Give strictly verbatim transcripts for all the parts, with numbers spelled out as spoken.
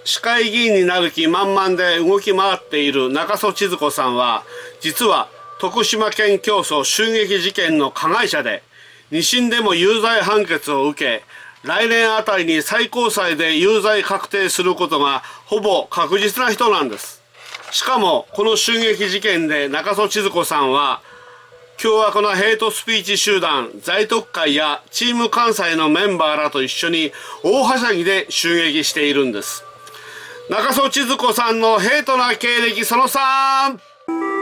市会議員になる気満々で動き回っている中曽千鶴子さんは、実は徳島県教祖襲撃事件の加害者で、二審でも有罪判決を受け、来年あたりに最高裁で有罪確定することがほぼ確実な人なんです。しかもこの襲撃事件で中曽千鶴子さんは、凶悪なヘイトスピーチ集団在特会やチーム関西のメンバーらと一緒に大はしゃぎで襲撃しているんです。中曽千鶴子さんのヘイトな経歴そのさん、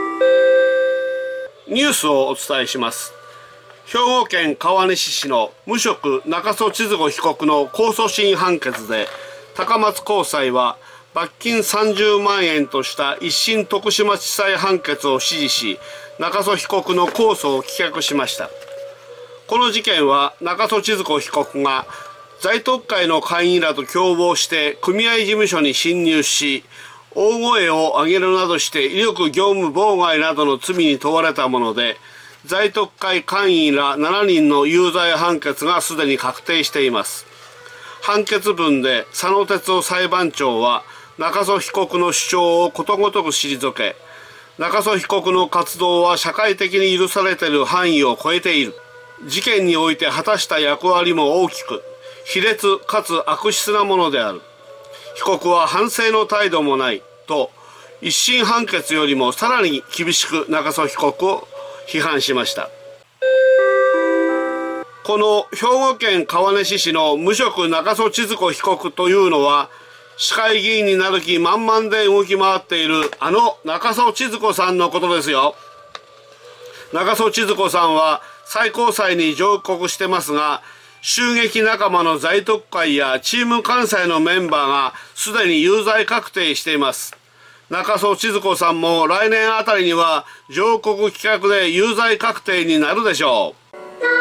ニュースをお伝えします。兵庫県川西市の無職中曽千鶴子被告の控訴審判決で、高松高裁は罰金さんじゅうまんえんとした一審徳島地裁判決を支持し、中曽被告の控訴を棄却しました。この事件は中曽千鶴子被告が在特会の会員らと共謀して組合事務所に侵入し、大声を上げるなどして威力業務妨害などの罪に問われたもので、在特会会員らしちにんの有罪判決がすでに確定しています。判決文で佐野哲夫裁判長は中曽被告の主張をことごとく退け、中曽被告の活動は社会的に許されている範囲を超えている。事件において果たした役割も大きく、卑劣かつ悪質なものである。被告は反省の態度もないと、一審判決よりもさらに厳しく中曽被告を批判しました。この兵庫県川西市の無職中曽千鶴子被告というのは、市会議員になる気満々で動き回っているあの中曽千鶴子さんのことですよ。中曽千鶴子さんは最高裁に上告してますが、襲撃仲間の在特会やチーム関西のメンバーがすでに有罪確定しています。中曽千鶴子さんも来年あたりには上告棄却で有罪確定になるでしょう。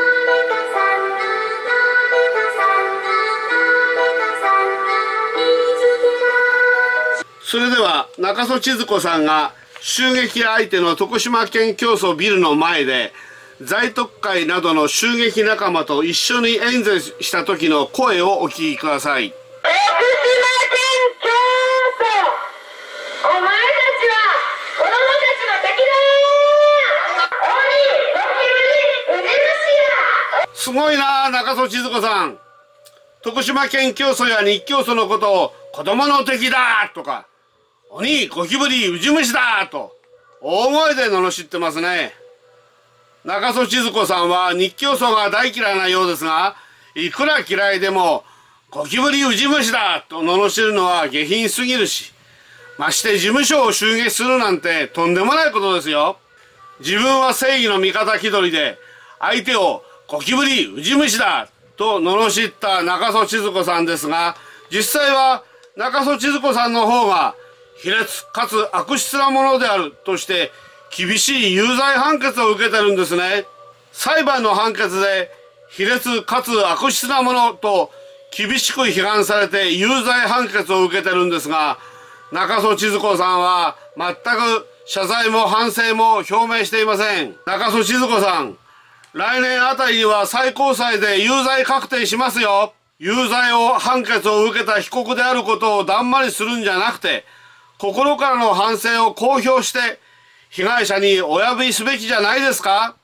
それでは中曽千鶴子さんが襲撃相手の徳島県教祖ビルの前で在特会などの襲撃仲間と一緒に演説した時の声をお聞きください。 徳島県教祖、お前たちは子供たちの敵だ。鬼、ゴキブリ、ウジ虫や。 すごいなあ、中曽千鶴子さん。徳島県教祖や日教祖のことを子供の敵だとか、鬼、ゴキブリ、ウジ虫だと大声で罵ってますね。中曽千鶴子さんは日教祖が大嫌いなようですが、いくら嫌いでもゴキブリ、ウジ虫だと罵るのは下品すぎるし、まして事務所を襲撃するなんてとんでもないことですよ。自分は正義の味方気取りで相手をゴキブリ、ウジ虫だと罵った中曽千鶴子さんですが、実際は中曽千鶴子さんの方が卑劣かつ悪質なものであるとして厳しい有罪判決を受けてるんですね。裁判の判決で卑劣かつ悪質なものと厳しく批判されて有罪判決を受けてるんですが、中曽千鶴子さんは全く謝罪も反省も表明していません。中曽千鶴子さん、来年あたりには最高裁で有罪確定しますよ。有罪を判決を受けた被告であることをだんまりするんじゃなくて、心からの反省を公表して被害者にお詫びすべきじゃないですか。